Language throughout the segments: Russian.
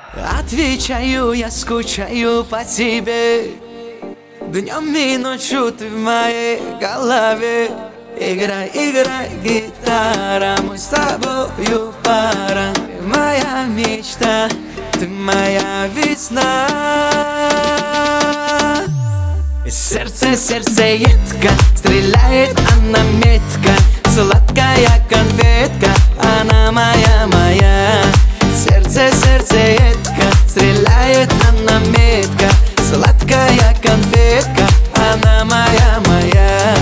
Отвечаю, я скучаю по тебе. Днем и ночью ты в моей голове. Играй, играй, гитара, мы с тобою пара. Ты моя мечта, ты моя весна. Сердце, сердцеедка, стреляет она метко. Сладкая конфетка, она моя, моя. Сердце, сердцеедка, стреляет она метко. Сладкая конфетка, она моя, моя.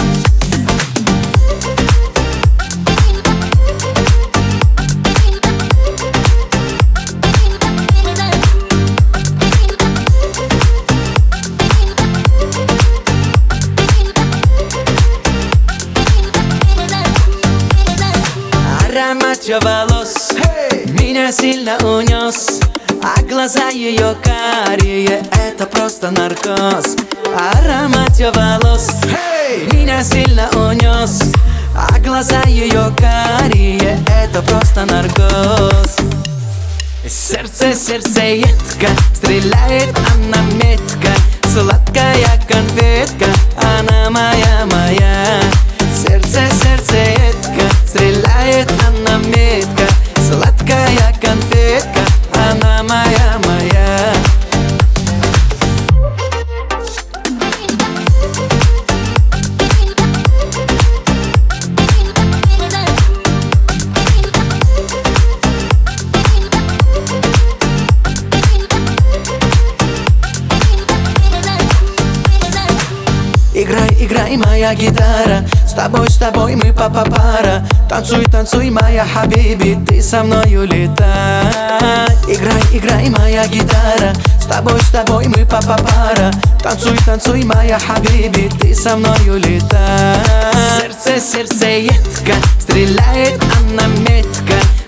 Аромат ее волос меня сильно унес, а глаза ее карие — это просто наркоз. Аромат ее волос меня сильно унес, а глаза ее карие — это просто наркоз. Сердце, сердцеедка, стреляет она метко. Сладкая конфетка, она моя, моя. Сердце, сердцеедка, стреляет она метко. Сладкая конфетка, она моя, моя. Играй, играй, моя гитара, с тобой мы пара. Танцуй, танцуй, моя хабиби, ты со мною летай. Играй, играй, моя гитара, с тобой мы пара. Танцуй, танцуй, моя хабиби, ты со мною летай. Сердце, сердцеедка, стреляет она метко.